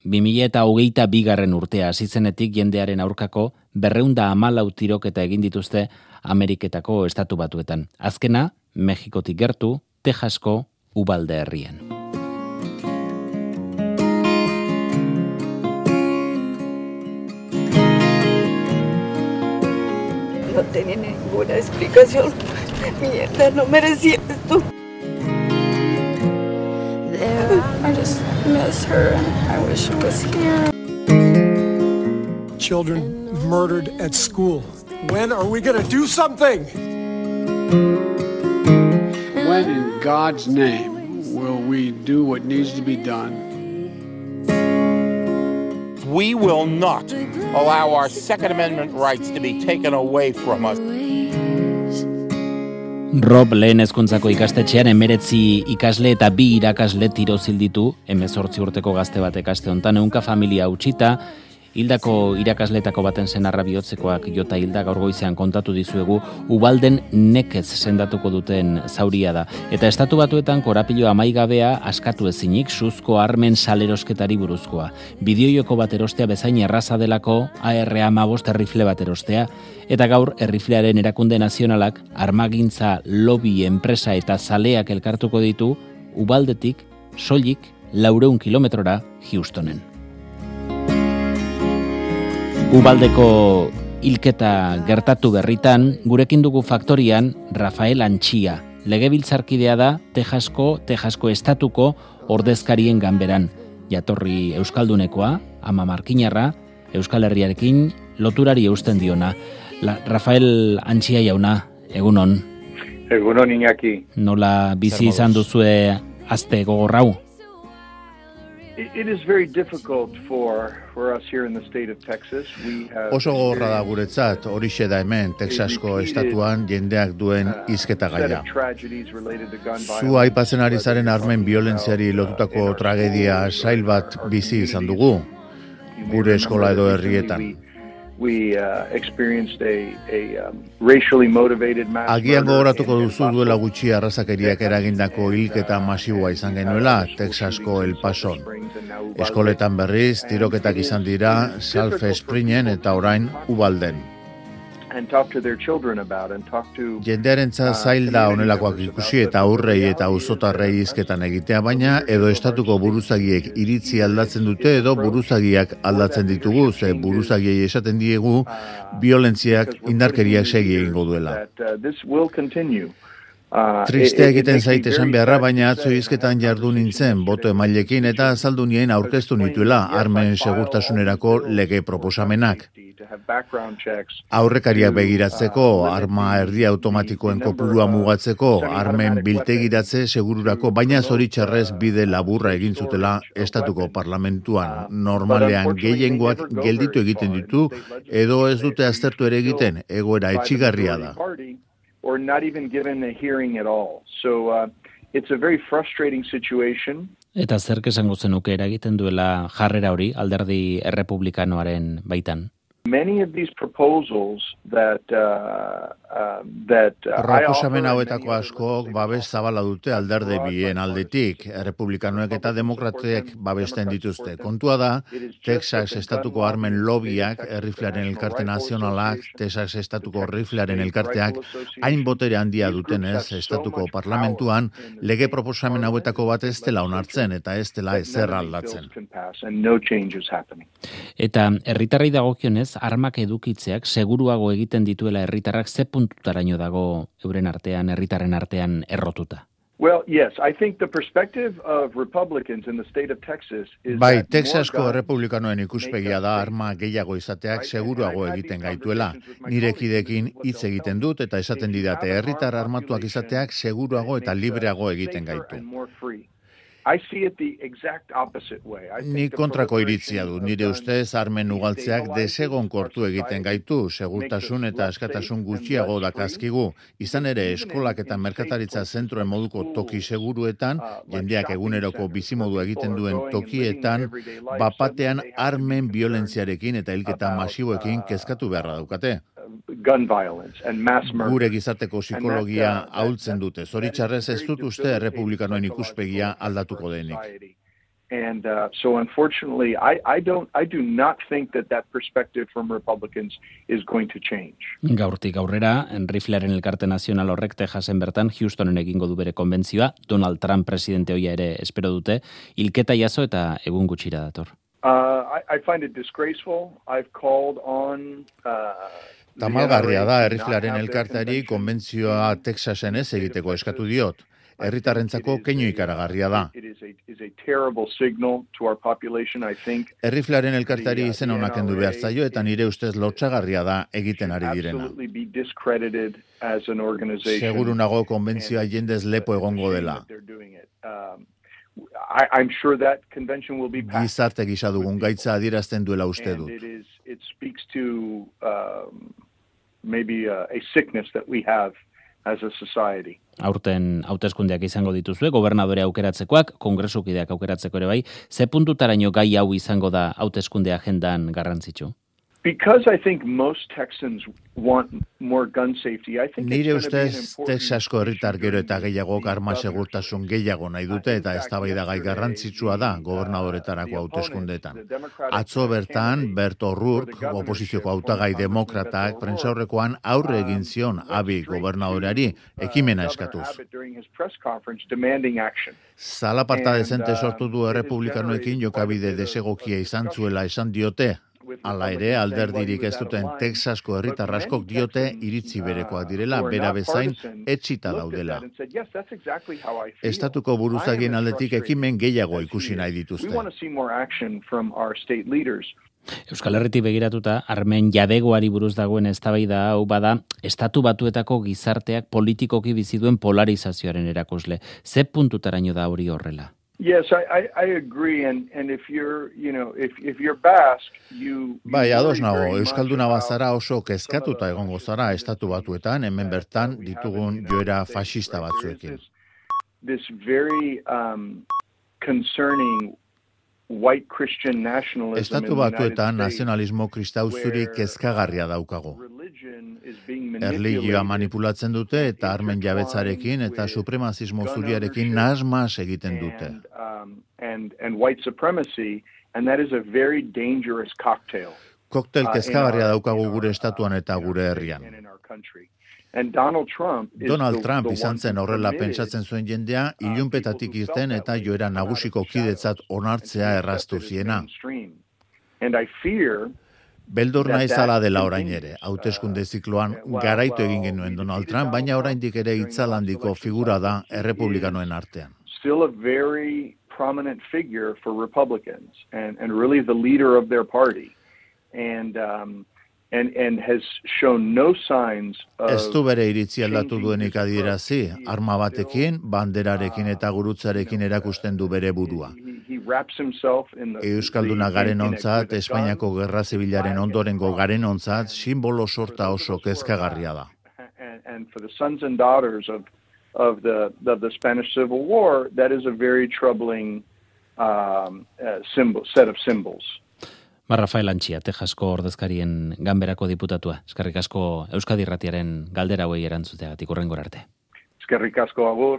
2022 urtea hasi zenetik jendearen aurkako 214 tiroketa egin dituzte Ameriketako estatu batuetan. Azkena, Mexikotik gertu, Texasko Uvalde herrian. No tenía ninguna explicación. Mi hija no merecía esto. I just miss her and I wish she was here. Children murdered at school. When are we going to do something? When in God's name will we do what needs to be done? We will not allow our Second Amendment rights to be taken away from us. Rob lehen hezkuntzako ikastetxean 19 ikasle eta 2 irakasle tiro zilditu, 18 urteko gazte batek aste hontan, ehunka familia utzita, hildako irakasletako baten senarra bihotzekoak jota hilda gaur goizean kontatu dizuegu, Uvalden nekez sendatuko duten zauria da. Eta estatu batuetan korapilo amaigabea askatu ezinik suzko armen salerosketari buruzkoa. Bideojoko bat erostea bezain erraza delako AR-15 errifle bat erostea, eta gaur erriflearen erakunde nazionalak armagintza lobby enpresa eta zaleak elkartuko ditu Uvaldetik soilik 400 kilometrora Houstonen. Uvaldeko hilketa gertatu berritan, gurekin dugu faktorian Rafael Antxia. Legebiltzarkidea da Texasko estatuko ordezkarien ganberan. Jatorri euskaldunekoa, ama markinarra, Euskal Herriarekin loturari eusten diona. Rafael Antxia jauna, egunon. Egunon, Iñaki. Nola bizi izan duzue aste gogorrau? It is very difficult for us here in the state of Texas. Oso gogorra da guretzat, horixe da hemen, Texasko estatuan jendeak duen hizketa gaia. Zu aipatzen ari zaren armen biolentziari lotutako tragedia sail bat bizi izan dugu, gure eskola edo herrietan. Agian gogoratuko duzu duela gutxi arrazakeriak eragindako hilketa masiboa izan genuela, Texasko El Pason. Eskoletan berriz, tiroketak izan dira, South Springen eta orain Uvalden. Jendearentzat zail da honelakoak ikusi eta aurrei eta auzotarrei hizketan egitea, baina edo estatuko buruzagiek iritzi aldatzen dute edo buruzagiak aldatzen ditugu, ze buruzagiei esaten diegu biolentziak indarkeriak segi egingo duela. Tristea egiten zait esan beharra, baina atzo hizketan jardu nintzen boto emailekin eta azaldu nien aurkeztu nituela armen segurtasunerako lege proposamenak. Aurrekariak begiratzeko, arma erdi automatikoen kopurua mugatzeko, armen biltegiratze segururako, baina zoritxarrez bide laburra egin zutela estatuko parlamentuan. Normalean gehiengoak gelditu egiten ditu edo ez dute aztertu ere egiten, egoera etxigarria da. Or not even given a hearing at all. So it's a very frustrating situation. Eta zerk esango zenuke eragiten duela jarrera hori alderdi errepublikanoaren baitan? Many of these proposals that proposamen hauetako askok babes zabala dute alderdi bien aldetik, republikanoek eta demokratek babesten dituzte. Kontua da, Texas estatuko armen lobbyak, erriflearen elkarte nazionalak, Texas estatuko riflearen elkarteak, hain botere handia dutenez estatuko parlamentuan, lege proposamen hauetako bat ez dela onartzen eta ez dela ezer aldatzen. Eta herritarrei dagokionez, armak edukitzeak seguruago egiten dituela herritarrak ze puntutaraino dago euren artean, herritarren artean errotuta? Well, yes, I think the perspective of Republicans in the state of Texas is Bai, Texasko errepublikanoen ikuspegia da arma gehiago izateak seguruago egiten gaituela. Nire kideekin hitz egiten dut eta esaten didate herritar armatuak izateak seguruago eta libreago egiten gaitu. Ni kontrako iritzia du, nire ustez armen ugaltzeak desegonkortu egiten gaitu, segurtasun eta askatasun gutxiago dakazkigu. Izan ere, eskolak eta merkataritza zentroen moduko toki seguruetan, jendeak eguneroko bizimodu egiten duen tokietan, bapatean armen biolentziarekin eta hilketa masiboekin kezkatu beharra daukate. Gure gizarteko psikologia ahultzen dute. Zoritxarrez ez dut uste errepublikanoen ikuspegia aldatuko denik. And so unfortunately, I do not think that perspective from Republicans is going to change. Gaurtik aurrera, riflearen elkarte nazional horrek Texasen bertan Houstonen egingo du bere konbentzioa, Donald Trump presidente hoia ere espero dute, hilketa jaso eta egun gutxira dator. I find it disgraceful. I've called on Tamalgarria da erriflearen elkarteari konbentzioa Texasen ez egiteko eskatu diot. Herritarrentzako keinu ikaragarria da. Erriflearen elkarteari izen ona kendu behar zaio eta nire ustez lotsagarria da egiten ari direna. Seguru nago konbentzioa jendez lepo egongo dela. Gizarte gisa dugun gaitza adierazten duela uste dut. Maybe a sickness that we have as a society. Aurten hauteskundeak izango dituzue, gobernadore aukeratzekoak, kongresukideak aukeratzeko ere bai, ze puntutaraino gai hau izango da hauteskunde agendan garrantzitsu? Because I think most Texans want more gun safety. I think nire ustez Texasko herritar gero eta gehiagok arma segurtasun gehiago nahi dute eta eztabaidagai garrantzitsua da gobernadoretarako hauteskundeetan. Atzo bertan Bert O'Rourke, oposizioko hautagai demokratak, prentsaurrekoan aurre egin zion Abbey gobernadoreari ekimena eskatuz. Zalaparta dezente sortu du errepublikanoekin jokabide desegokia izan zuela esan diote. Hala ere, alderdirik ez duten Texasko herritar askok diote iritzi berekoak direla, bera bezain etxita daudela. Estatuko buruzagien aldetik ekimen gehiago ikusi nahi dituzte. Euskal Herritik begiratuta, armen jabegoari buruz dagoen eztabaida hau bada, estatu batuetako gizarteak politikoki bizi duen polarizazioaren erakusle. Ze puntutaraino da hori horrela? Yes, I agree, and if you're Basque, Bai, ados nago, euskalduna bazara oso kezkatuta egongo zara estatu batuetan, hemen bertan ditugun joera faxista batzuekin. This very concerning white Christian nationalism. Estatu batuetan nazionalismo kristau zuri kezkagarria daukago. Erlijioa manipulatzen dute eta armen jabetzarekin eta supremazismo zuriarekin nahasmas egiten dute. And white supremacy, and that is a very dangerous cocktail. Koktel kezkagarria daukagu gure estatuan eta gure herrian. Donald Trump izan zen horrela pentsatzen zuen jendea, ilunpetatik irten eta joera nagusiko kidetzat onartzea erraztu ziena. Beldur naizala dela orain ere, hauteskunde zikloan garaitu egin genuen Donald Trump, baina oraindik ere itzalandiko figura da errepublikanoen artean. Still a very prominent figure for Republicans and really the leader of their party. And has shown no signs of... Ez du bere iritzi aldatu duenik adierazi, arma batekin, banderarekin eta gurutzarekin erakusten du bere burua. Euskalduna garen ontzat, Espainiako Gerra Zibilaren ondorengo garen ontzat, simbolo sorta oso kezkagarria da. And for the sons and daughters of the Spanish Civil War, that is a very troubling set of symbols. Rafael Antxia, Texasko ordezkarien ganberako diputatua. Eskerrik asko Euskadi Irratiaren galdera hauei erantzuteagatik hurrengora arte. Eskerrik asko agur.